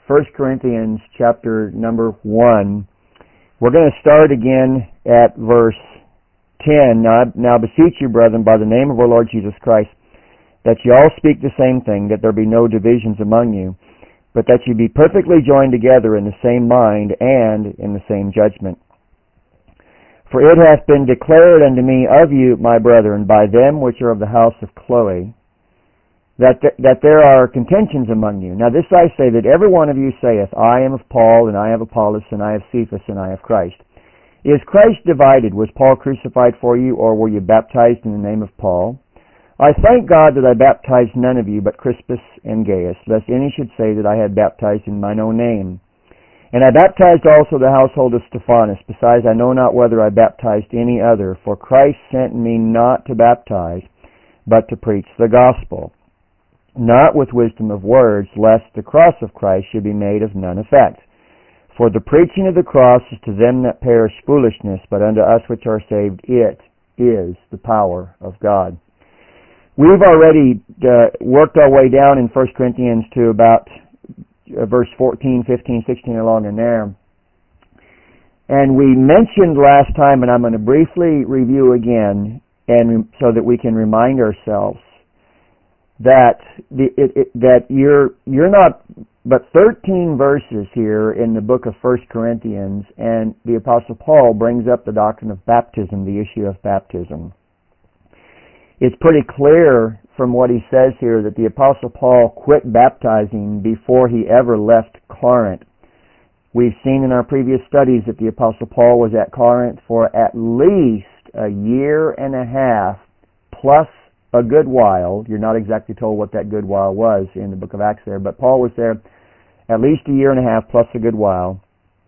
1 Corinthians chapter number 1. We're going to start again at verse 10. Now beseech you, brethren, by the name of our Lord Jesus Christ, that ye all speak the same thing, that there be no divisions among you, but that ye be perfectly joined together in the same mind and in the same judgment. For it hath been declared unto me of you, my brethren, by them which are of the house of Chloe, that there are contentions among you. Now this I say, that every one of you saith, I am of Paul, and I have Apollos, and I have Cephas, and I have Christ. Is Christ divided? Was Paul crucified for you, or were you baptized in the name of Paul? I thank God that I baptized none of you but Crispus and Gaius, lest any should say that I had baptized in mine own name. And I baptized also the household of Stephanas. Besides, I know not whether I baptized any other, for Christ sent me not to baptize, but to preach the gospel, not with wisdom of words, lest the cross of Christ should be made of none effect. For the preaching of the cross is to them that perish foolishness, but unto us which are saved it is the power of God. We've already worked our way down in 1 Corinthians to about verse 14, 15, 16, along in there. And we mentioned last time, and I'm going to briefly review again, and so that we can remind ourselves that that you're not but 13 verses here in the book of 1 Corinthians, and the Apostle Paul brings up the doctrine of baptism, the issue of baptism. It's pretty clear from what he says here that the Apostle Paul quit baptizing before he ever left Corinth. We've seen in our previous studies that the Apostle Paul was at Corinth for at least a year and a half plus a good while. You're not exactly told what that good while was in the book of Acts there, but Paul was there at least a year and a half plus a good while.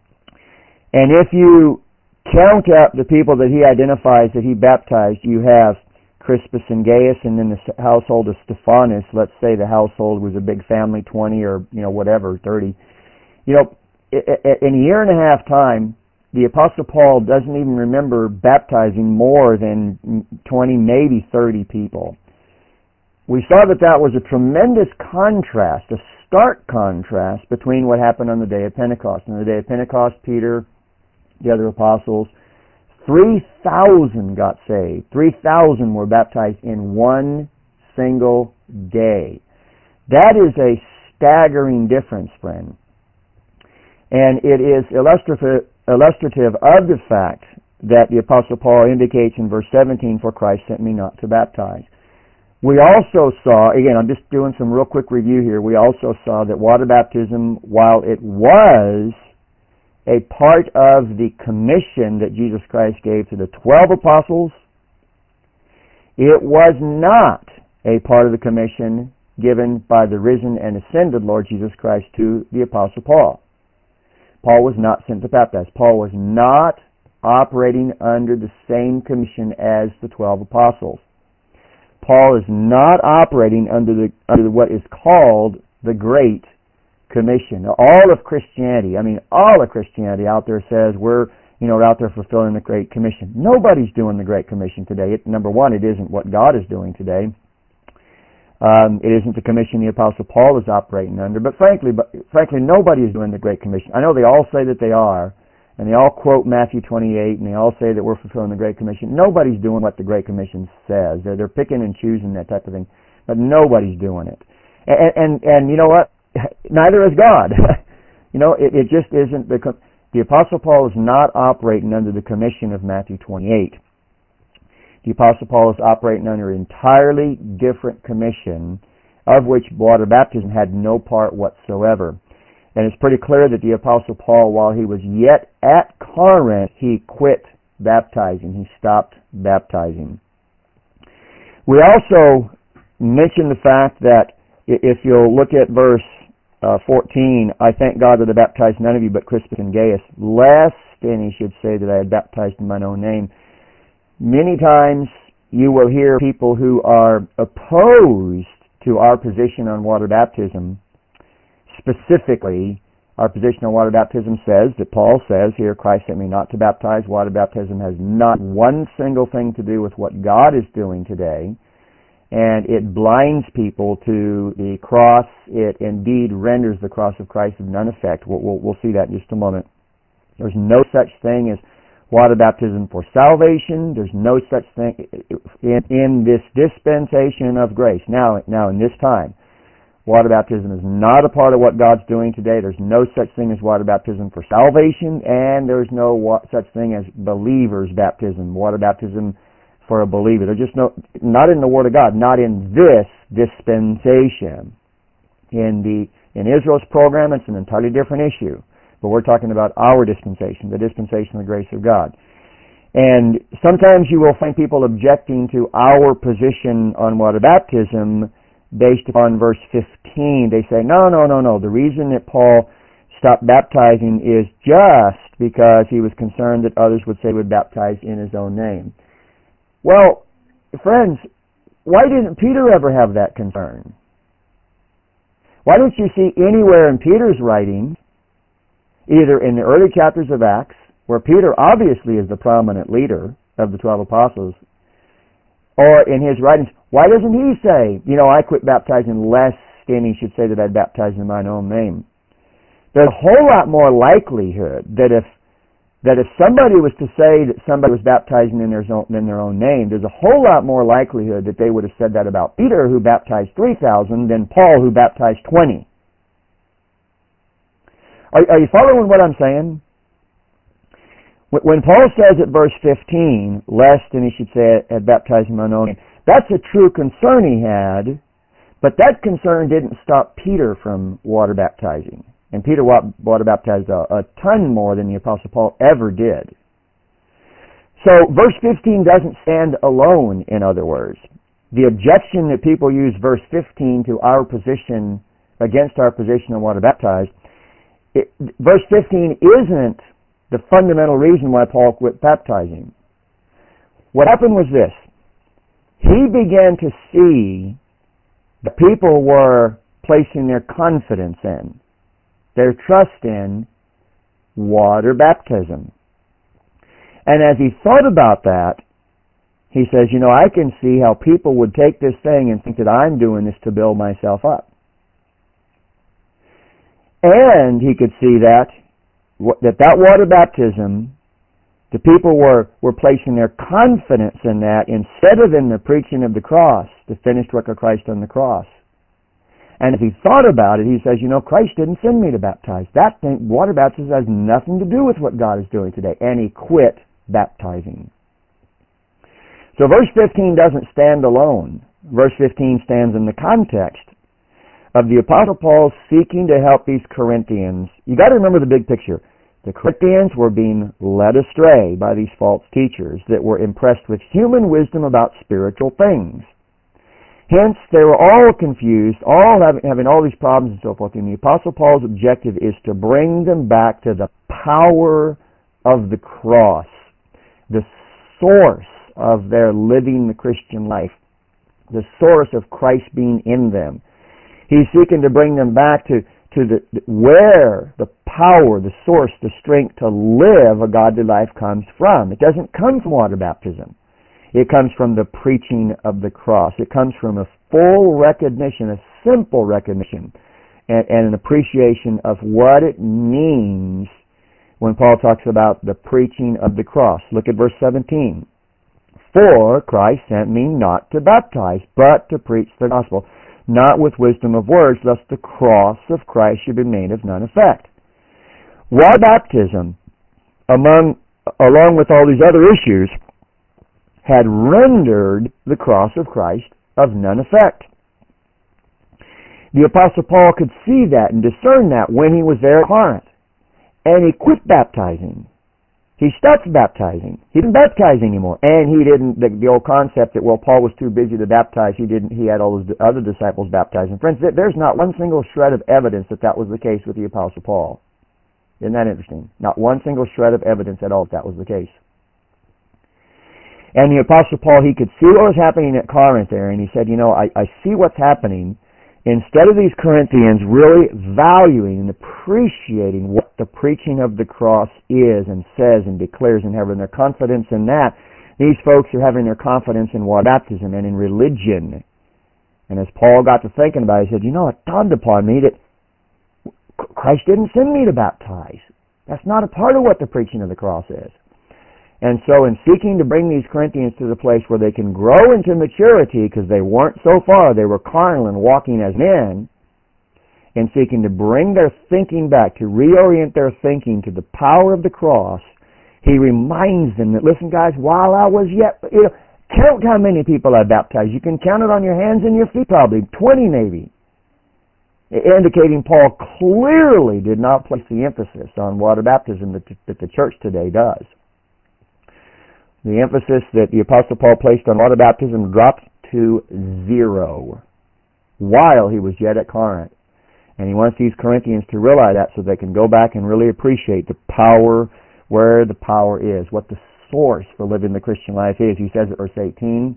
And if you count up the people that he identifies that he baptized, you have Crispus and Gaius, and then the household of Stephanas. Let's say the household was a big family, 20 or whatever, 30. In a year and a half time, the Apostle Paul doesn't even remember baptizing more than 20, maybe 30 people. We saw that was a tremendous contrast, a stark contrast between what happened on the day of Pentecost. On the day of Pentecost, Peter, the other apostles, 3,000 got saved. 3,000 were baptized in one single day. That is a staggering difference, friend. And it is illustrative of the fact that the Apostle Paul indicates in verse 17, for Christ sent me not to baptize. We also saw, again, I'm just doing some real quick review here, we also saw that water baptism, while it was a part of the commission that Jesus Christ gave to the 12 apostles, it was not a part of the commission given by the risen and ascended Lord Jesus Christ to the Apostle Paul. Paul was not sent to baptize. Paul was not operating under the same commission as the 12 apostles. Paul is not operating under what is called the Great Commission. All of Christianity out there says we're out there fulfilling the Great Commission. Nobody's doing the Great Commission today. Number one, it isn't what God is doing today. It isn't the commission the Apostle Paul is operating under. But frankly, nobody is doing the Great Commission. I know they all say that they are, and they all quote Matthew 28, and they all say that we're fulfilling the Great Commission. Nobody's doing what the Great Commission says. They're picking and choosing that type of thing, but nobody's doing it. And you know what? Neither is God. It just isn't. The Apostle Paul is not operating under the commission of Matthew 28. The Apostle Paul is operating under an entirely different commission, of which water baptism had no part whatsoever. And it's pretty clear that the Apostle Paul, while he was yet at Corinth, he quit baptizing. He stopped baptizing. We also mentioned the fact that if you'll look at verse 14, I thank God that I baptized none of you but Crispus and Gaius, lest any should say that I had baptized in mine own name. Many times you will hear people who are opposed to our position on water baptism. Specifically, our position on water baptism says that Paul says here, Christ sent me not to baptize. Water baptism has not one single thing to do with what God is doing today. and it blinds people to the cross. It indeed renders the cross of Christ of none effect. We'll see that in just a moment. There's no such thing as water baptism for salvation. There's no such thing in this dispensation of grace. Now in this time, water baptism is not a part of what God's doing today. There's no such thing as water baptism for salvation, and there's no such thing as believer's baptism, water baptism for a believer. There's just not in the Word of God, not in this dispensation. In Israel's program, it's an entirely different issue. But we're talking about our dispensation, the dispensation of the grace of God. And sometimes you will find people objecting to our position on water baptism based upon verse 15. They say, no. The reason that Paul stopped baptizing is just because he was concerned that others would say he would baptize in his own name. Well, friends, why didn't Peter ever have that concern? Why don't you see anywhere in Peter's writings, either in the early chapters of Acts, where Peter obviously is the prominent leader of the 12 apostles, or in his writings, why doesn't he say, I quit baptizing lest any should say that I baptized in mine own name? There's a whole lot more likelihood that if somebody was to say that somebody was baptizing in their own name, there's a whole lot more likelihood that they would have said that about Peter, who baptized 3,000, than Paul, who baptized 20. Are you following what I'm saying? When Paul says at verse 15, lest any should say I baptized in my own name, that's a true concern he had, but that concern didn't stop Peter from water baptizing. And Peter water baptized a ton more than the Apostle Paul ever did. So verse 15 doesn't stand alone, in other words. The objection that people use verse 15 to our position, against our position on water baptized, verse 15 isn't the fundamental reason why Paul quit baptizing. What happened was this. He began to see the people were placing their confidence in, their trust in, water baptism. And as he thought about that, he says, I can see how people would take this thing and think that I'm doing this to build myself up. And he could see that water baptism, the people were placing their confidence in that instead of in the preaching of the cross, the finished work of Christ on the cross. And if he thought about it, he says, Christ didn't send me to baptize. That thing, water baptism has nothing to do with what God is doing today. And he quit baptizing. So verse 15 doesn't stand alone. Verse 15 stands in the context of the Apostle Paul seeking to help these Corinthians. You got to remember the big picture. The Corinthians were being led astray by these false teachers that were impressed with human wisdom about spiritual things. Hence, they were all confused, all having all these problems and so forth. And the Apostle Paul's objective is to bring them back to the power of the cross, the source of their living the Christian life, the source of Christ being in them. He's seeking to bring them back to where the power, the source, the strength to live a godly life comes from. It doesn't come from water baptism. It comes from the preaching of the cross. It comes from a full recognition, a simple recognition, and an appreciation of what it means when Paul talks about the preaching of the cross. Look at verse 17. For Christ sent me not to baptize, but to preach the gospel, not with wisdom of words, lest the cross of Christ should be made of none effect. Water baptism, along with all these other issues, had rendered the cross of Christ of none effect. The Apostle Paul could see that and discern that when he was there at Corinth. And he quit baptizing. He stopped baptizing. He didn't baptize anymore. And he didn't, the old concept that, Paul was too busy to baptize, he had all his other disciples baptizing. Friends, there's not one single shred of evidence that was the case with the Apostle Paul. Isn't that interesting? Not one single shred of evidence at all that was the case. And the Apostle Paul, he could see what was happening at Corinth there, and he said, I see what's happening. Instead of these Corinthians really valuing and appreciating what the preaching of the cross is and says and declares and having their confidence in that, these folks are having their confidence in water baptism and in religion And as Paul got to thinking about it, he said, it dawned upon me that Christ didn't send me to baptize. That's not a part of what the preaching of the cross is. And so in seeking to bring these Corinthians to the place where they can grow into maturity, because they weren't so far, they were carnal and walking as men, in seeking to bring their thinking back, to reorient their thinking to the power of the cross, he reminds them that, listen guys, while I was yet, count how many people I baptized. You can count it on your hands and your feet probably, 20 maybe. Indicating Paul clearly did not place the emphasis on water baptism that the church today does. The emphasis that the Apostle Paul placed on water baptism dropped to 0 while he was yet at Corinth. And he wants these Corinthians to realize that so they can go back and really appreciate the power, where the power is, what the source for living the Christian life is. He says at verse 18,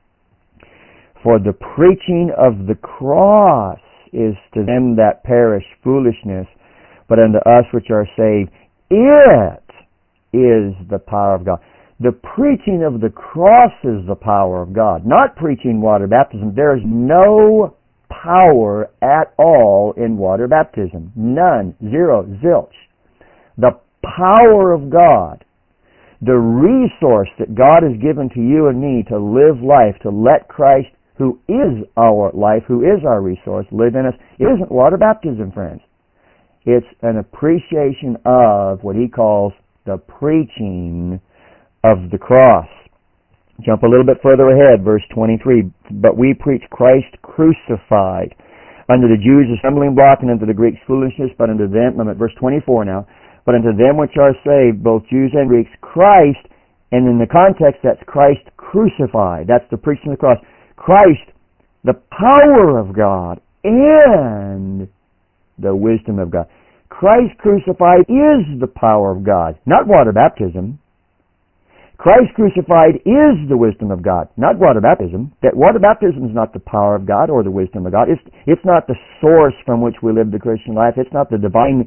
"For the preaching of the cross is to them that perish foolishness, but unto us which are saved, it is the power of God." The preaching of the cross is the power of God, not preaching water baptism. There is no power at all in water baptism. None. 0. Zilch. The power of God, the resource that God has given to you and me to live life, to let Christ, who is our life, who is our resource, live in us, it isn't water baptism, friends. It's an appreciation of what he calls the preaching of the cross. Jump a little bit further ahead, verse 23. "But we preach Christ crucified, unto the Jews a stumbling block, and unto the Greeks foolishness, but unto them," I'm at verse 24 now, "but unto them which are saved, both Jews and Greeks, Christ," and in the context that's Christ crucified. That's the preaching of the cross. Christ, the power of God, and the wisdom of God. Christ crucified is the power of God, not water baptism. Christ crucified is the wisdom of God, not water baptism. That water baptism is not the power of God or the wisdom of God. It's not the source from which we live the Christian life. It's not the divine,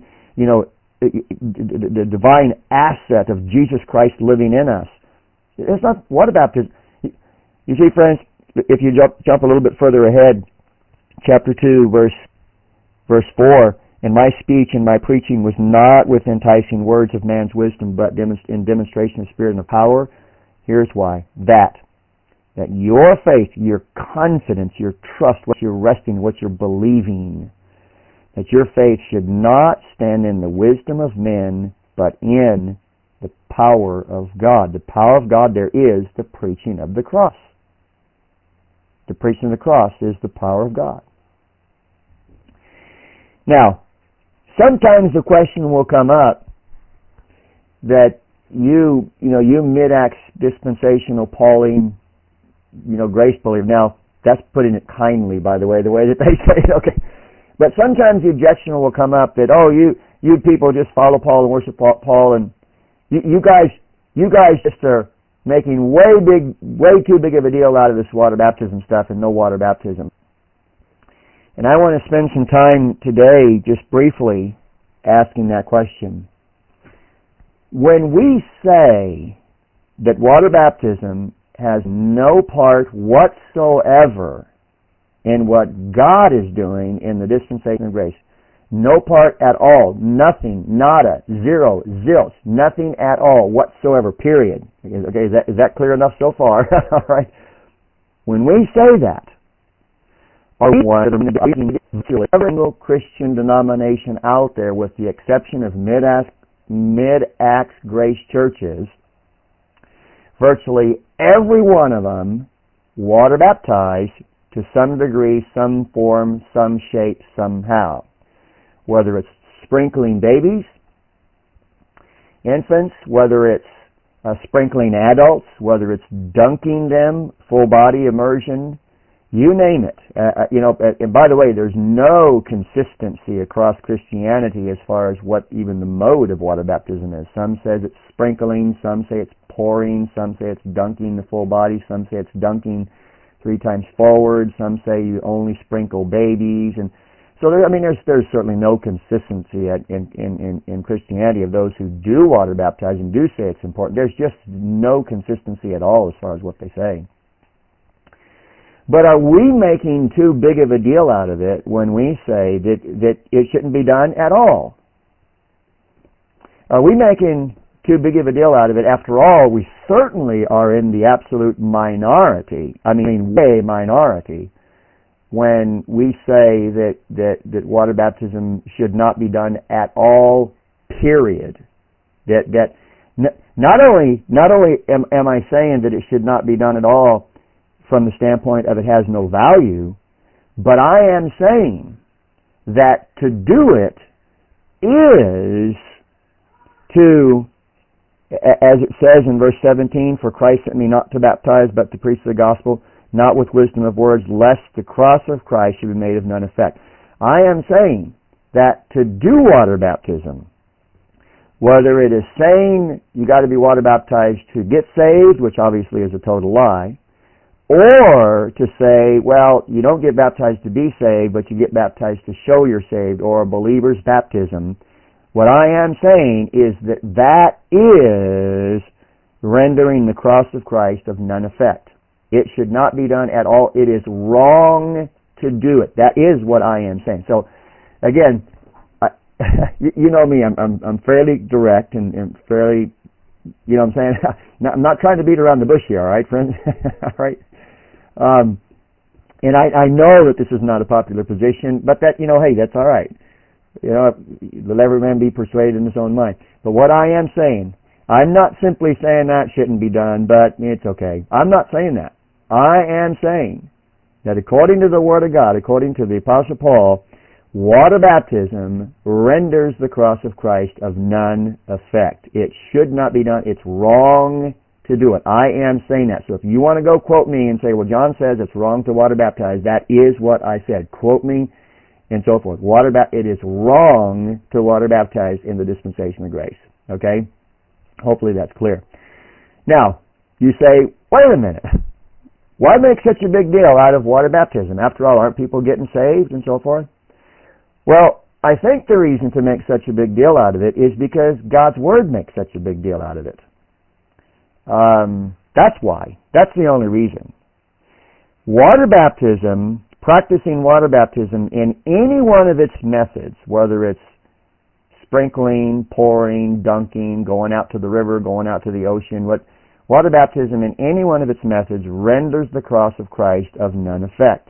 the divine asset of Jesus Christ living in us. It's not water baptism. You see, friends, if you jump a little bit further ahead, chapter 2, verse 4, "And my speech and my preaching was not with enticing words of man's wisdom, but in demonstration of spirit and of power." Here's why. That your faith, your confidence, your trust, what you're resting, what you're believing, that your faith should not stand in the wisdom of men, but in the power of God. The power of God there is the preaching of the cross. The preaching of the cross is the power of God. Now, sometimes the question will come up that you mid-Acts dispensational Pauline, grace believer. Now, that's putting it kindly, by the way that they say it, okay. But sometimes the objection will come up that, you people just follow Paul and worship Paul, and you guys just are making way too big of a deal out of this water baptism stuff and no water baptism. And I want to spend some time today just briefly asking that question. When we say that water baptism has no part whatsoever in what God is doing in the dispensation of grace, no part at all, nothing, nada, 0, zilch, nothing at all whatsoever, period. Okay, is that clear enough so far? All right. When we say that, every single Christian denomination out there, with the exception of mid-Acts grace churches, virtually every one of them water baptized to some degree, some form, some shape, somehow. Whether it's sprinkling babies, infants, whether it's sprinkling adults, whether it's dunking them, full body immersion, you name it. And by the way, there's no consistency across Christianity as far as what even the mode of water baptism is. Some says it's sprinkling, some say it's pouring, some say it's dunking the full body, some say it's dunking 3 times forward, some say you only sprinkle babies, and so there's certainly no consistency in Christianity of those who do water baptize and do say it's important. There's just no consistency at all as far as what they say. But are we making too big of a deal out of it when we say that it shouldn't be done at all? Are we making too big of a deal out of it? After all, we certainly are in the absolute minority. I mean, way minority, when we say that water baptism should not be done at all, period. That not only am I saying that it should not be done at all from the standpoint of it has no value, but I am saying that to do it is to, as it says in verse 17, for Christ sent me not to baptize, but to preach the gospel, not with wisdom of words, lest the cross of Christ should be made of none effect. I am saying that to do water baptism, whether it is saying you got to be water baptized to get saved, which obviously is a total lie, or to say, well, you don't get baptized to be saved, but you get baptized to show you're saved, or a believer's baptism, what I am saying is that is rendering the cross of Christ of none effect. It should not be done at all. It is wrong to do it. That is what I am saying. So, again, you know me. I'm fairly direct and fairly, you know what I'm saying? I'm not trying to beat around the bush here, all right, friends? All right? And I know that this is not a popular position, but that, hey, that's all right. Let every man be persuaded in his own mind. But what I am saying, I'm not simply saying that shouldn't be done, but it's okay. I'm not saying that. I am saying that according to the Word of God, according to the Apostle Paul, water baptism renders the cross of Christ of none effect. It should not be done. It's wrong to do it. I am saying that. So if you want to go quote me and say, well, John says it's wrong to water baptize, that is what I said. Quote me and so forth. It is wrong to water baptize in the dispensation of grace. Okay? Hopefully that's clear. Now, you say, wait a minute. Why make such a big deal out of water baptism? After all, aren't people getting saved and so forth? Well, I think the reason to make such a big deal out of it is because God's Word makes such a big deal out of it. That's why. That's the only reason. Water baptism, practicing water baptism in any one of its methods, whether it's sprinkling, pouring, dunking, going out to the river, going out to the ocean, water baptism in any one of its methods renders the cross of Christ of none effect.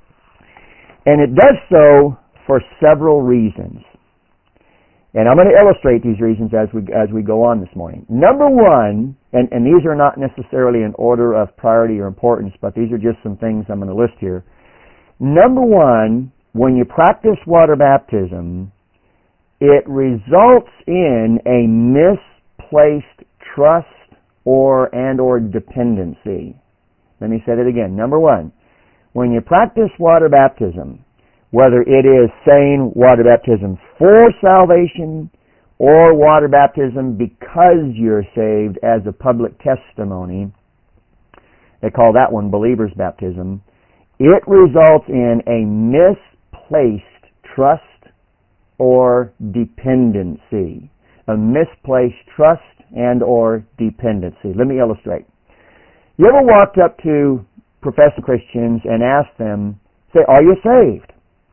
And it does so for several reasons. And I'm going to illustrate these reasons as we go on this morning. Number one, and these are not necessarily in order of priority or importance, but these are just some things I'm going to list here. Number one, when you practice water baptism, it results in a misplaced trust or dependency. Let me say that again. Number one, when you practice water baptism, whether it is saying water baptism for salvation or water baptism because you're saved as a public testimony, they call that one believer's baptism, it results in a misplaced trust or dependency. A misplaced trust and or dependency. Let me illustrate. You ever walked up to professing Christians and asked them, say, are you saved?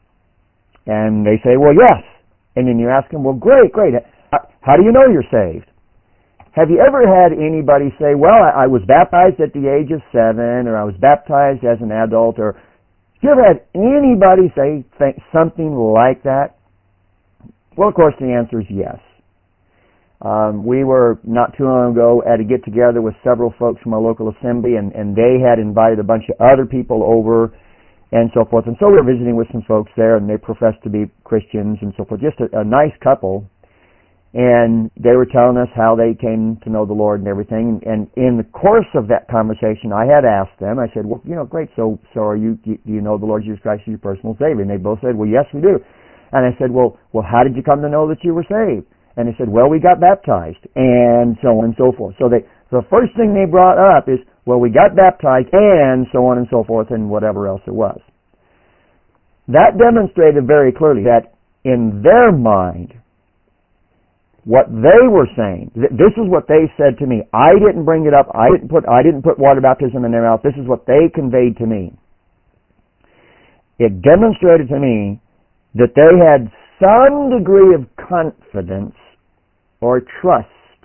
And they say, well, yes. And then you ask them, well, great. How do you know you're saved? Have you ever had anybody say, well, I was baptized at the age of 7, or I was baptized as an adult, or have you ever had anybody say something like that? Well, of course, the answer is yes. We were not too long ago at a get-together with several folks from our local assembly, and they had invited a bunch of other people over and so forth. And so we were visiting with some folks there, and they professed to be Christians and so forth. Just a nice couple. And they were telling us how they came to know the Lord and everything. And in the course of that conversation, I had asked them, I said, well, great, so do you know the Lord Jesus Christ as your personal Savior? And they both said, well, yes, we do. And I said, well, how did you come to know that you were saved? And they said, well, we got baptized, and so on and so forth. So the first thing they brought up is, well, we got baptized, and so on and so forth, and whatever else it was. That demonstrated very clearly that in their mind, what they were saying, this is what they said to me. I didn't bring it up. I didn't put water baptism in their mouth. This is what they conveyed to me. it demonstrated to me that they had some degree of confidence or trust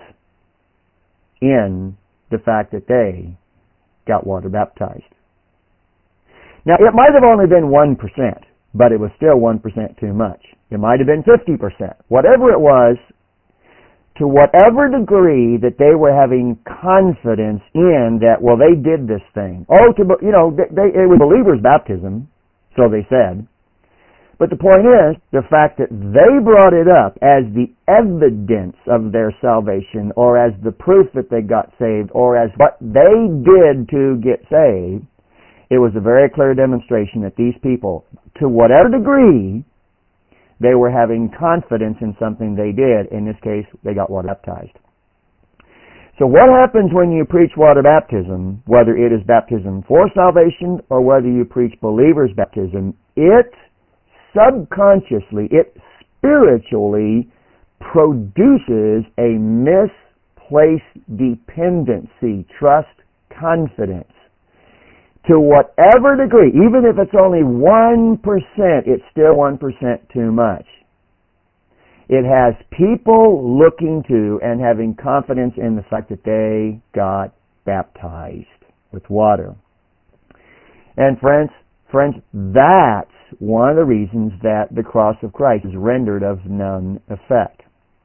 in the fact that they got water baptized. Now, it might have only been 1%, but it was still 1% too much. It might have been 50%. Whatever it was, to whatever degree that they were having confidence in that, well, they did this thing. It was believers' baptism, so they said. But the point is, the fact that they brought it up as the evidence of their salvation, or as the proof that they got saved, or as what they did to get saved, it was a very clear demonstration that these people, to whatever degree, they were having confidence in something they did. In this case, they got water baptized. So what happens when you preach water baptism, whether it is baptism for salvation or whether you preach believers' baptism, it subconsciously, it spiritually produces a misplaced dependency, trust, confidence. To whatever degree, even if it's only 1%, it's still 1% too much. It has people looking to and having confidence in the fact that they got baptized with water. And friends, that's one of the reasons that the cross of Christ is rendered of none effect.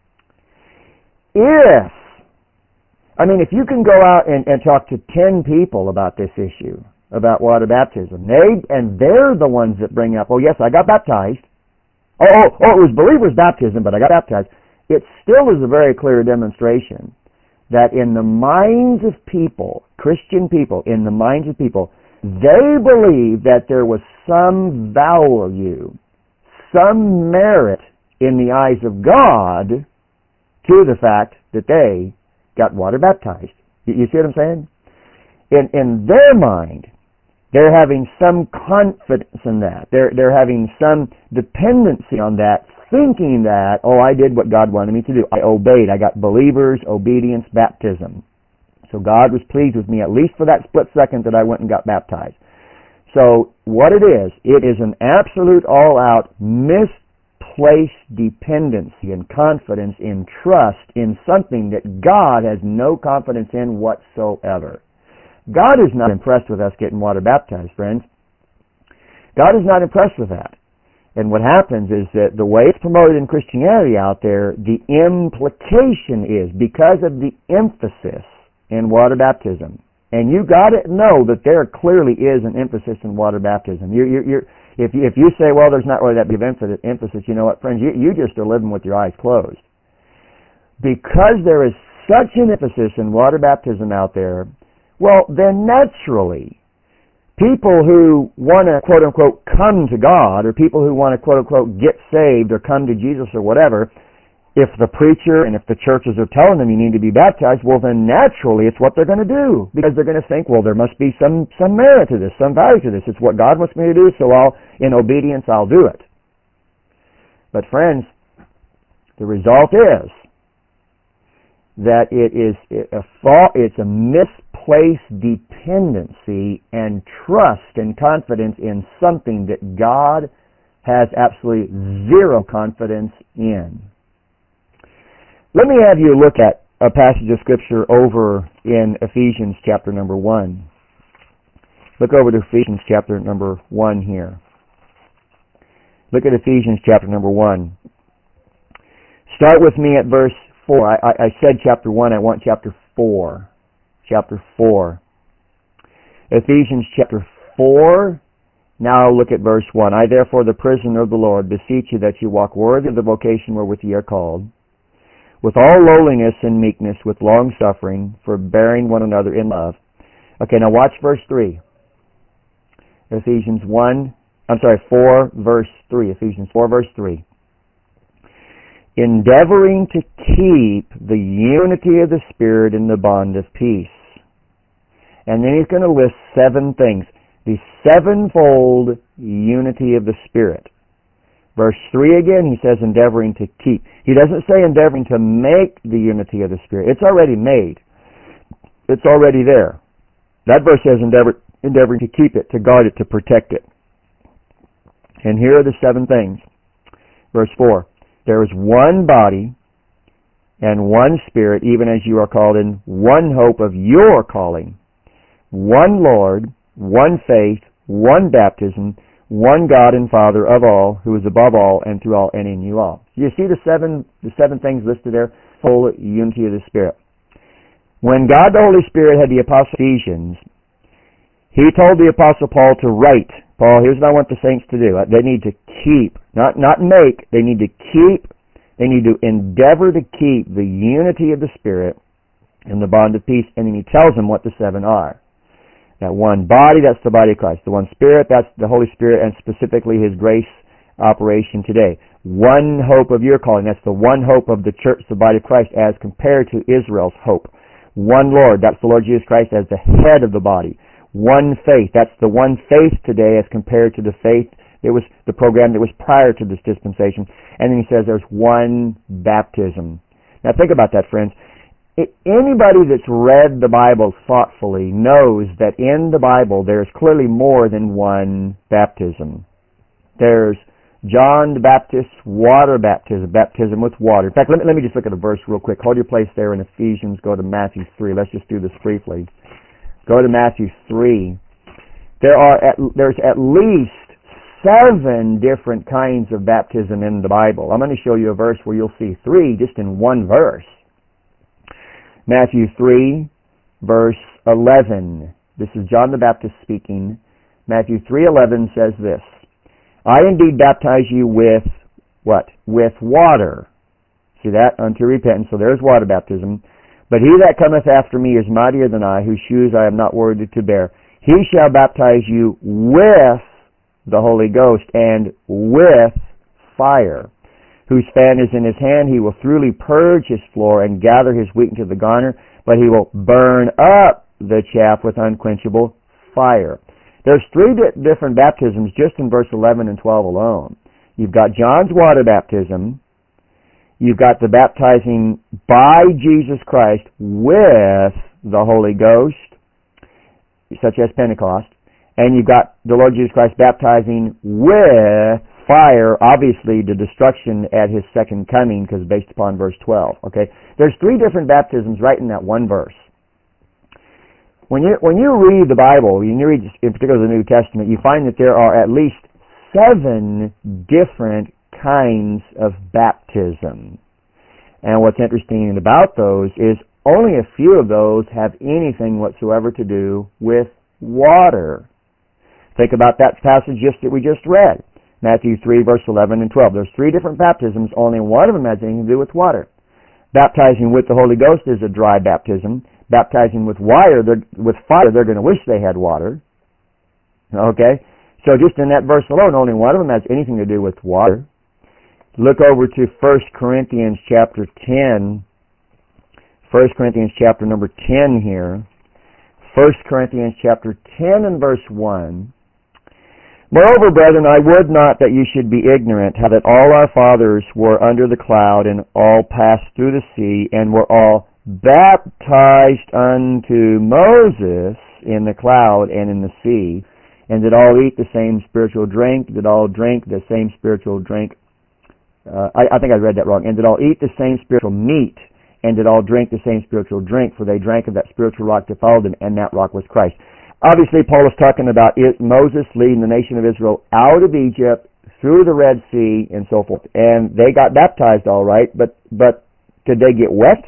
If you can go out and talk to 10 people about this issue, about water baptism, they're the ones that bring up, oh yes, I got baptized. It was believers' baptism, but I got baptized. It still is a very clear demonstration that in the minds of people, Christian people, in the minds of people, they believe that there was some value, some merit in the eyes of God to the fact that they got water baptized. You see what I'm saying? In their mind, they're having some confidence in that. They're having some dependency on that, thinking that, I did what God wanted me to do. I obeyed. I got believers, obedience, baptism. So God was pleased with me, at least for that split second that I went and got baptized. So what it is an absolute all-out misplaced dependency and confidence in trust in something that God has no confidence in whatsoever. God is not impressed with us getting water baptized, friends. God is not impressed with that. And what happens is that the way it's promoted in Christianity out there, the implication is because of the emphasis in water baptism. And you got to know that there clearly is an emphasis in water baptism. If you say, well, there's not really that big of emphasis, you know what, friends, you just are living with your eyes closed. Because there is such an emphasis in water baptism out there, well, then naturally, people who want to, quote-unquote, come to God, or people who want to, quote-unquote, get saved or come to Jesus or whatever, if the preacher and if the churches are telling them you need to be baptized, well, then naturally it's what they're going to do. Because they're going to think, well, there must be some merit to this, some value to this. It's what God wants me to do, so in obedience, I'll do it. But friends, the result is that it's a misplaced dependency and trust and confidence in something that God has absolutely zero confidence in. Let me have you look at a passage of Scripture over in Ephesians chapter number 1. Look over to Ephesians chapter number 1 here. Look at Ephesians chapter number 1. Start with me at verse 4. I said chapter 1, I want chapter 4. Chapter 4. Ephesians chapter 4. Now look at verse 1. I therefore, the prisoner of the Lord, beseech you that you walk worthy of the vocation wherewith ye are called, with all lowliness and meekness, with long suffering, forbearing one another in love. Okay, now watch verse 3. Ephesians 4, verse 3. Ephesians 4, verse 3. Endeavoring to keep the unity of the Spirit in the bond of peace. And then he's going to list 7 things. The sevenfold unity of the Spirit. Verse 3 again, he says endeavoring to keep. He doesn't say endeavoring to make the unity of the Spirit. It's already made. It's already there. That verse says endeavoring to keep it, to guard it, to protect it. And here are the 7 things. Verse 4, there is one body and one Spirit, even as you are called in one hope of your calling, one Lord, one faith, one baptism, one God and Father of all, who is above all and through all and in you all. You see the seven things listed there? Full unity of the Spirit. When God the Holy Spirit had the Apostle Ephesians, He told the Apostle Paul to write, Paul, here's what I want the saints to do. They need to keep, not make, they need to keep, they need to endeavor to keep the unity of the Spirit and the bond of peace. And then he tells them what the 7 are. That one body, that's the body of Christ. The one Spirit, that's the Holy Spirit, and specifically His grace operation today. One hope of your calling, that's the one hope of the church, the body of Christ, as compared to Israel's hope. One Lord, that's the Lord Jesus Christ as the head of the body. One faith, that's the one faith today as compared to the faith that was the program that was prior to this dispensation. And then he says there's one baptism. Now think about that, friends. Anybody that's read the Bible thoughtfully knows that in the Bible there's clearly more than one baptism. There's John the Baptist's water baptism with water. In fact, let me just look at a verse real quick. Hold your place there in Ephesians. Go to Matthew 3. Let's just do this briefly. Go to Matthew 3. There's at least 7 different kinds of baptism in the Bible. I'm going to show you a verse where you'll see 3 just in one verse. Matthew 3, verse 11. This is John the Baptist speaking. Matthew 3:11 says this, I indeed baptize you with what? With water. See that? Unto repentance. So there's water baptism. But he that cometh after me is mightier than I, whose shoes I am not worthy to bear. He shall baptize you with the Holy Ghost and with fire, whose fan is in his hand. He will thoroughly purge his floor and gather his wheat into the garner, but he will burn up the chaff with unquenchable fire. There's 3 different baptisms just in verse 11 and 12 alone. You've got John's water baptism. You've got the baptizing by Jesus Christ with the Holy Ghost, such as Pentecost. And you've got the Lord Jesus Christ baptizing with fire, obviously the destruction at His second coming, because based upon verse 12. Okay, there's 3 different baptisms right in that one verse. When you read the Bible, when you read in particular the New Testament, you find that there are at least 7 different kinds of baptism. And what's interesting about those is only a few of those have anything whatsoever to do with water. Think about that passage that we just read. Matthew 3, verse 11 and 12. There's 3 different baptisms. Only one of them has anything to do with water. Baptizing with the Holy Ghost is a dry baptism. Baptizing with fire, they're going to wish they had water. Okay? So just in that verse alone, only one of them has anything to do with water. Look over to 1 Corinthians chapter 10. 1 Corinthians chapter number 10 here. 1 Corinthians chapter 10 and verse 1. Moreover, brethren, I would not that you should be ignorant how that all our fathers were under the cloud, and all passed through the sea, and were all baptized unto Moses in the cloud and in the sea, and did all eat the same spiritual drink, did all drink the same spiritual drink. I think I read that wrong. And did all eat the same spiritual meat, and did all drink the same spiritual drink, for they drank of that spiritual rock that followed them, and that rock was Christ. Obviously, Paul is talking about Moses leading the nation of Israel out of Egypt, through the Red Sea, and so forth. And they got baptized all right, but did they get wet?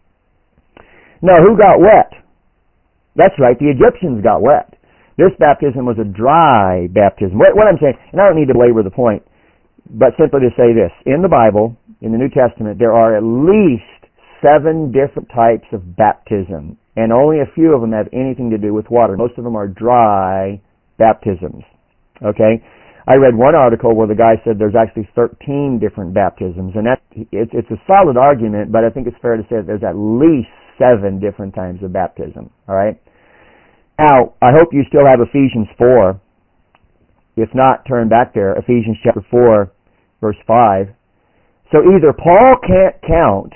No, who got wet? That's right, the Egyptians got wet. This baptism was a dry baptism. What I'm saying, and I don't need to belabor the point, but simply to say this, in the Bible, in the New Testament, there are at least 7 different types of baptism, and only a few of them have anything to do with water. Most of them are dry baptisms. Okay? I read one article where the guy said there's actually 13 different baptisms, and it's a solid argument, but I think it's fair to say that there's at least 7 different types of baptism. All right? Now, I hope you still have Ephesians 4. If not, turn back there. Ephesians chapter 4, verse 5. So either Paul can't count,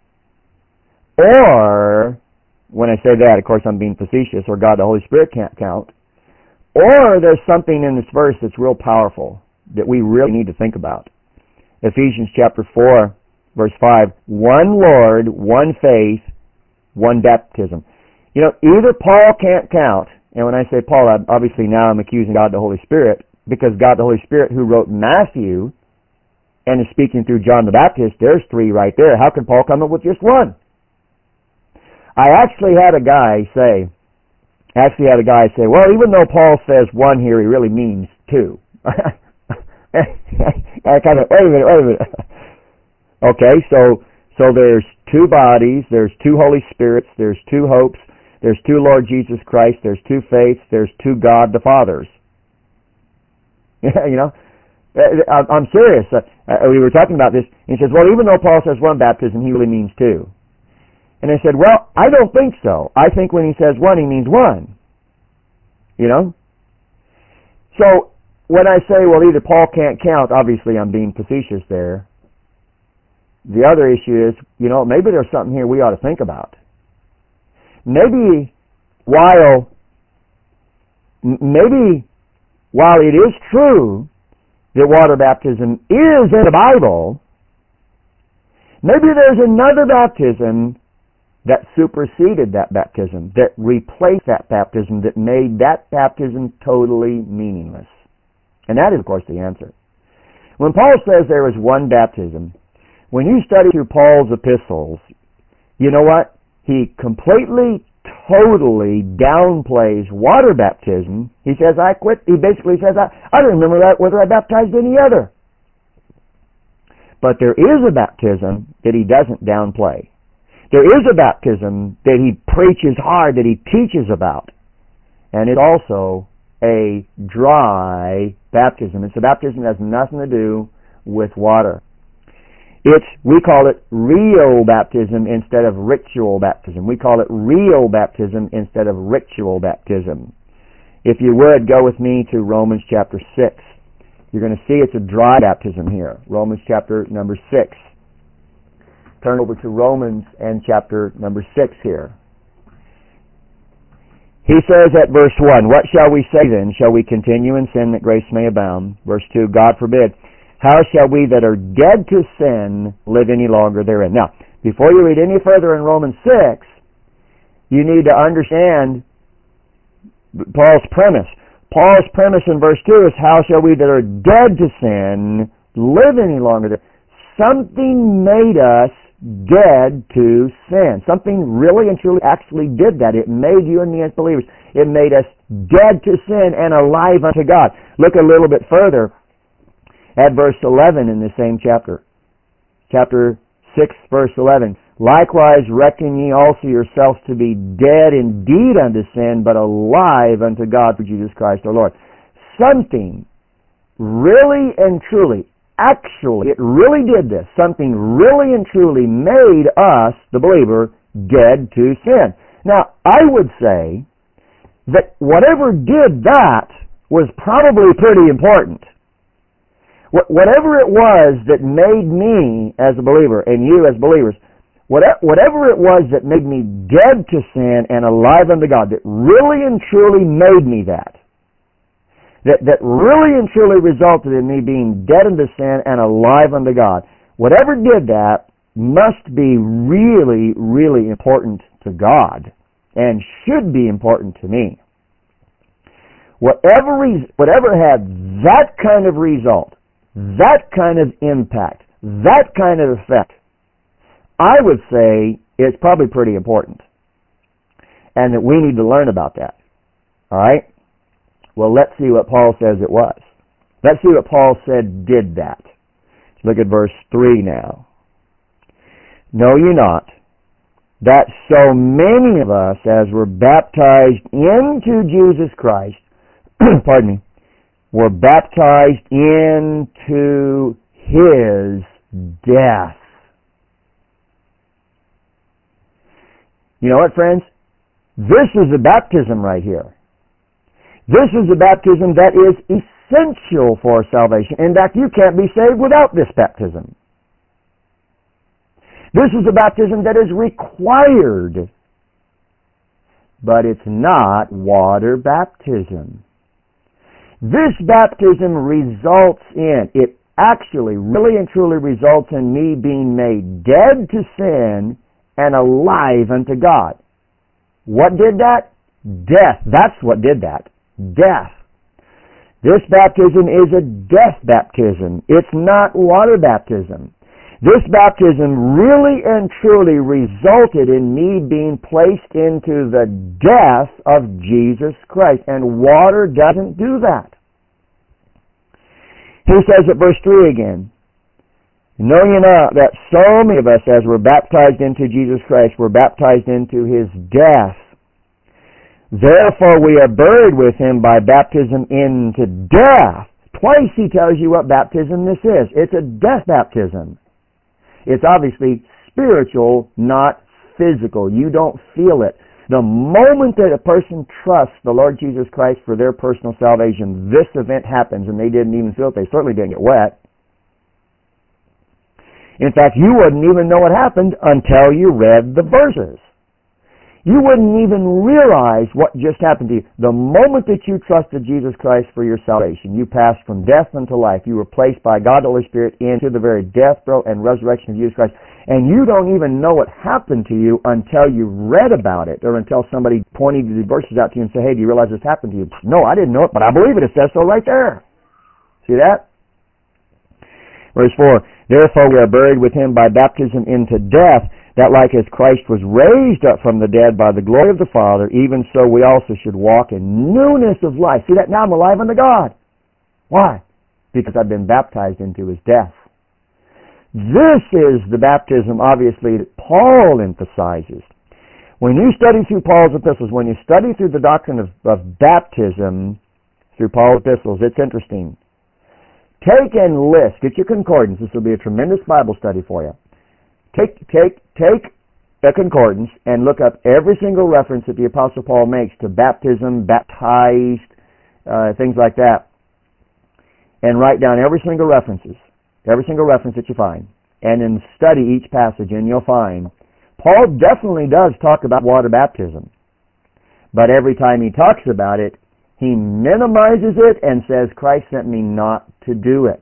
or, when I say that, of course I'm being facetious, or God the Holy Spirit can't count, or there's something in this verse that's real powerful. that we really need to think about. Ephesians chapter 4, verse 5, one Lord, one faith, one baptism. You know, either Paul can't count, and when I say Paul, obviously now I'm accusing God the Holy Spirit, because God the Holy Spirit who wrote Matthew and is speaking through John the Baptist, there's three right there. How can Paul come up with just one? I actually had a guy say, well, even though Paul says one here, he really means two. I kind of, wait a minute. Okay, so there's two bodies, there's two Holy Spirits, there's two hopes, there's two Lord Jesus Christ, there's two faiths, there's two God the Fathers. You know, I'm serious. We were talking about this, and he says, well, even though Paul says one baptism, he really means two. And I said, well, I don't think so. I think when he says one, he means one. You know? So, when I say, well, either Paul can't count, obviously I'm being facetious there. The other issue is, you know, maybe there's something here we ought to think about. Maybe while it is true that water baptism is in the Bible, maybe there's another baptism that superseded that baptism, that replaced that baptism, that made that baptism totally meaningless. And that is, of course, the answer. When Paul says there is one baptism, when you study through Paul's epistles, you know what? He completely, totally downplays water baptism. He says, he basically says, I don't remember whether I baptized any other. But there is a baptism that he doesn't downplay. There is a baptism that he preaches hard, that he teaches about. And it's also a dry baptism. It's a baptism that has nothing to do with water. We call it real baptism instead of ritual baptism. We call it real baptism instead of ritual baptism. If you would, go with me to Romans chapter 6. You're going to see it's a dry baptism here. Romans chapter number 6. Turn over to Romans and chapter number 6 here. He says at verse 1, what shall we say then? Shall we continue in sin that grace may abound? Verse 2, God forbid. How shall we that are dead to sin live any longer therein? Now, before you read any further in Romans 6, you need to understand Paul's premise. Paul's premise in verse 2 is, how shall we that are dead to sin live any longer therein? Something made us dead to sin. Something really and truly actually did that. It made you and me as believers. It made us dead to sin and alive unto God. Look a little bit further at verse 11 in the same chapter. Chapter 6, verse 11. Likewise reckon ye also yourselves to be dead indeed unto sin, but alive unto God for Jesus Christ our Lord. Something really and truly, actually, it really did this. Something really and truly made us, the believer, dead to sin. Now, I would say that whatever did that was probably pretty important. Whatever it was that made me as a believer and you as believers, whatever it was that made me dead to sin and alive unto God, that really and truly made me that really and truly resulted in me being dead unto sin and alive unto God, whatever did that must be really, really important to God and should be important to me. Whatever had that kind of result, that kind of impact, that kind of effect, I would say it's probably pretty important. And that we need to learn about that. All right? Well, let's see what Paul says it was. Let's see what Paul said did that. Look at verse 3 now. Know ye not that so many of us as were baptized into Jesus Christ, pardon me, were baptized into His death. You know what, friends? This is a baptism right here. This is a baptism that is essential for salvation. In fact, you can't be saved without this baptism. This is a baptism that is required, but it's not water baptism. This baptism results in, it actually really and truly results in me being made dead to sin and alive unto God. What did that? Death. That's what did that. Death. This baptism is a death baptism. It's not water baptism. This baptism really and truly resulted in me being placed into the death of Jesus Christ. And water doesn't do that. He says at verse 3 again, know ye not that so many of us, as were baptized into Jesus Christ, were baptized into His death. Therefore we are buried with Him by baptism into death. Twice he tells you what baptism this is. It's a death baptism. It's obviously spiritual, not physical. You don't feel it. The moment that a person trusts the Lord Jesus Christ for their personal salvation, this event happens, and they didn't even feel it. They certainly didn't get wet. In fact, you wouldn't even know what happened until you read the verses. You wouldn't even realize what just happened to you. The moment that you trusted Jesus Christ for your salvation, you passed from death unto life. You were placed by God the Holy Spirit into the very death, burial, and resurrection of Jesus Christ. And you don't even know what happened to you until you read about it, or until somebody pointed the verses out to you and said, hey, do you realize this happened to you? No, I didn't know it, but I believe it. It says so right there. See that? Verse 4, therefore we are buried with Him by baptism into death, that like as Christ was raised up from the dead by the glory of the Father, even so we also should walk in newness of life. See that? Now I'm alive unto God. Why? Because I've been baptized into His death. This is the baptism, obviously, that Paul emphasizes. When you study through Paul's epistles, when you study through the doctrine of baptism through Paul's epistles, it's interesting. Take and list, get your concordance. This will be a tremendous Bible study for you. Take a concordance and look up every single reference that the Apostle Paul makes to baptism, baptized, things like that, and write down every single reference that you find, and then study each passage, and you'll find Paul definitely does talk about water baptism, but every time he talks about it, he minimizes it and says, Christ sent me not to do it.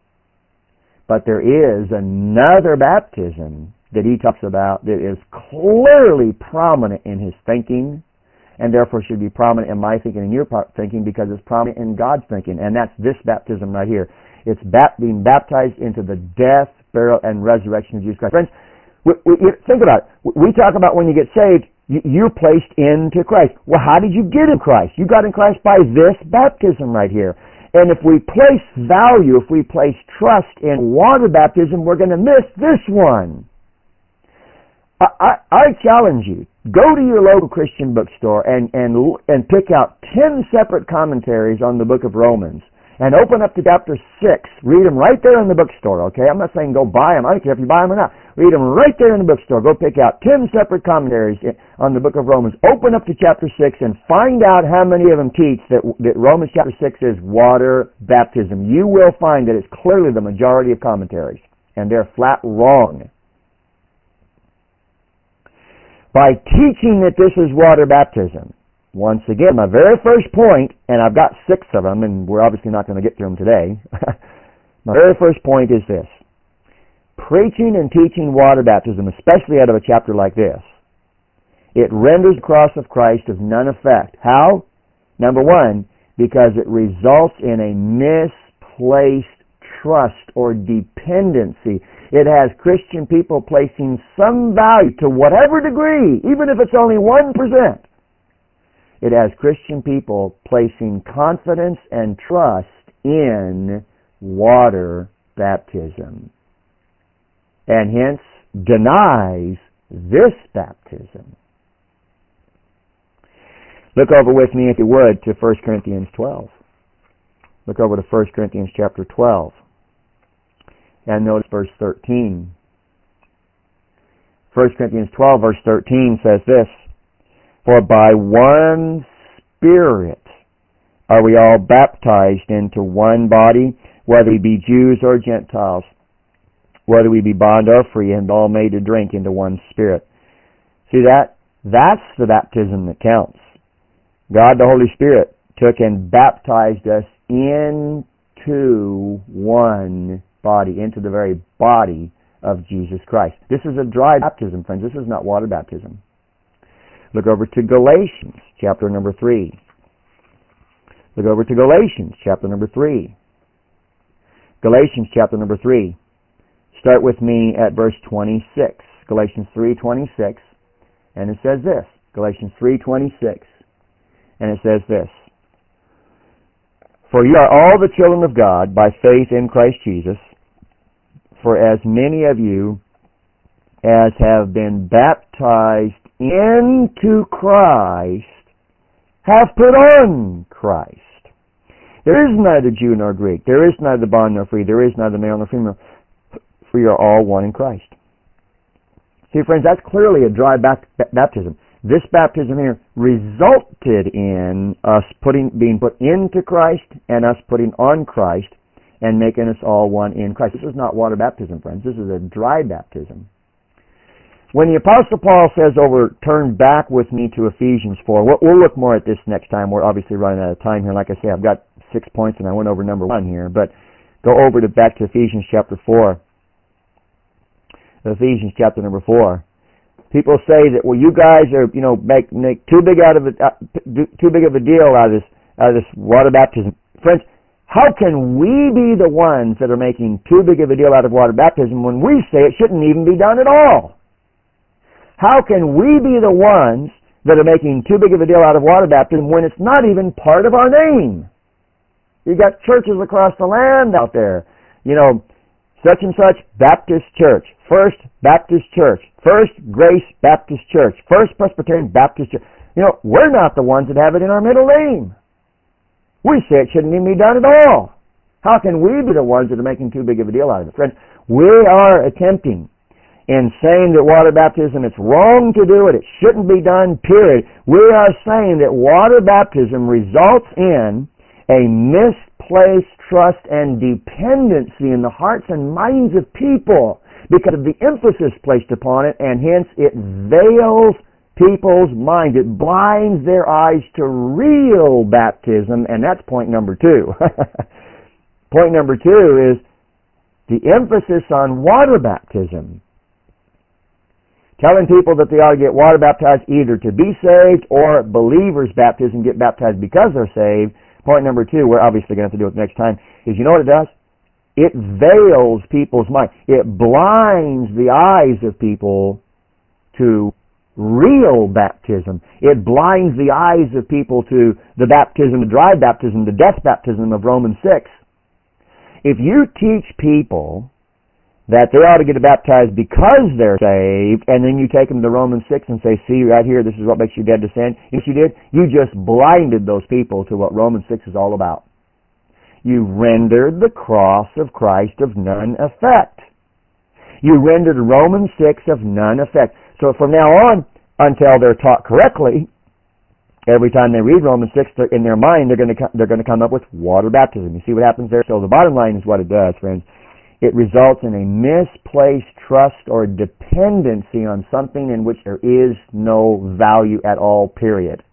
But there is another baptism that he talks about that is clearly prominent in his thinking, and therefore should be prominent in my thinking and your thinking, because it's prominent in God's thinking, and that's this baptism right here. It's being baptized into the death, burial, and resurrection of Jesus Christ. Friends, think about it. We talk about when you get saved, you're placed into Christ. Well, how did you get in Christ? You got in Christ by this baptism right here. And if we place value, if we place trust in water baptism, we're going to miss this one. I challenge you, go to your local Christian bookstore and pick out 10 separate commentaries on the book of Romans, and open up to chapter 6. Read them right there in the bookstore, okay? I'm not saying go buy them. I don't care if you buy them or not. Read them right there in the bookstore. Go pick out 10 separate commentaries on the book of Romans. Open up to chapter 6 and find out how many of them teach that Romans chapter 6 is water baptism. You will find that it's clearly the majority of commentaries, and they're flat wrong. By teaching that this is water baptism, once again, my very first point, and I've got 6 of them, and we're obviously not going to get through them today. My very first point is this. Preaching and teaching water baptism, especially out of a chapter like this, it renders the cross of Christ of none effect. How? Number 1, because it results in a misplaced trust or dependency. It has Christian people placing some value, to whatever degree, even if it's only 1%. It has Christian people placing confidence and trust in water baptism, and hence denies this baptism. Look over with me, if you would, to 1 Corinthians 12. Look over to 1 Corinthians chapter 12. And notice verse 13. 1 Corinthians 12, verse 13 says this, for by one Spirit are we all baptized into one body, whether we be Jews or Gentiles, whether we be bond or free, and all made to drink into one Spirit. See that? That's the baptism that counts. God the Holy Spirit took and baptized us into one body, into the very body of Jesus Christ. This is a dry baptism, friends. This is not water baptism. Look over to Galatians, chapter number 3. Look over to Galatians, chapter number 3. Galatians, chapter number 3. Start with me at verse 26. Galatians 3:26. And it says this. Galatians 3:26. And it says this. For you are all the children of God by faith in Christ Jesus. For as many of you as have been baptized into Christ have put on Christ. There is neither Jew nor Greek. There is neither bond nor free. There is neither male nor female. For you are all one in Christ. See, friends, that's clearly a dry baptism. This baptism here resulted in us being put into Christ and us putting on Christ and making us all one in Christ. This is not water baptism, friends. This is a dry baptism. When the Apostle Paul says over, turn back with me to Ephesians 4, we'll look more at this next time. We're obviously running out of time here. Like I say, I've got 6 points and I went over number 1 here, but go over back to Ephesians chapter 4. Ephesians chapter number 4. People say that, well, you guys are, make too big of a deal out of this water baptism. Friends, how can we be the ones that are making too big of a deal out of water baptism when we say it shouldn't even be done at all? How can we be the ones that are making too big of a deal out of water baptism when it's not even part of our name? You got churches across the land out there, such and such Baptist Church, First Baptist Church, First Grace Baptist Church, First Presbyterian Baptist Church. We're not the ones that have it in our middle name. We say it shouldn't even be done at all. How can we be the ones that are making too big of a deal out of it? Friends, we are attempting in saying that water baptism, it's wrong to do it, it shouldn't be done, period. We are saying that water baptism results in a misplaced trust and dependency in the hearts and minds of people because of the emphasis placed upon it, and hence it veils people's minds. It blinds their eyes to real baptism, and that's point number 2. Point number 2 is the emphasis on water baptism. Telling people that they ought to get water baptized either to be saved or believers' baptism, get baptized because they're saved. Point number 2, we're obviously going to have to do it next time, is you know what it does? It veils people's mind. It blinds the eyes of people to real baptism. It blinds the eyes of people to the baptism, the dry baptism, the death baptism of Romans 6. If you teach people that they ought to get baptized because they're saved, and then you take them to Romans 6 and say, see right here, this is what makes you dead to sin. You know what you did? You just blinded those people to what Romans 6 is all about. You rendered the cross of Christ of none effect. You rendered Romans 6 of none effect. So from now on, until they're taught correctly, every time they read Romans 6, in their mind, they're going to come up with water baptism. You see what happens there? So the bottom line is what it does, friends. It results in a misplaced trust or dependency on something in which there is no value at all, period.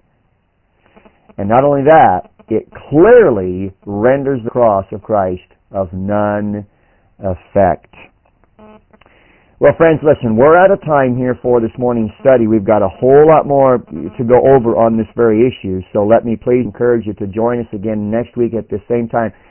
And not only that, it clearly renders the cross of Christ of none effect. Well, friends, listen, we're out of time here for this morning's study. We've got a whole lot more to go over on this very issue, so let me please encourage you to join us again next week at the same time.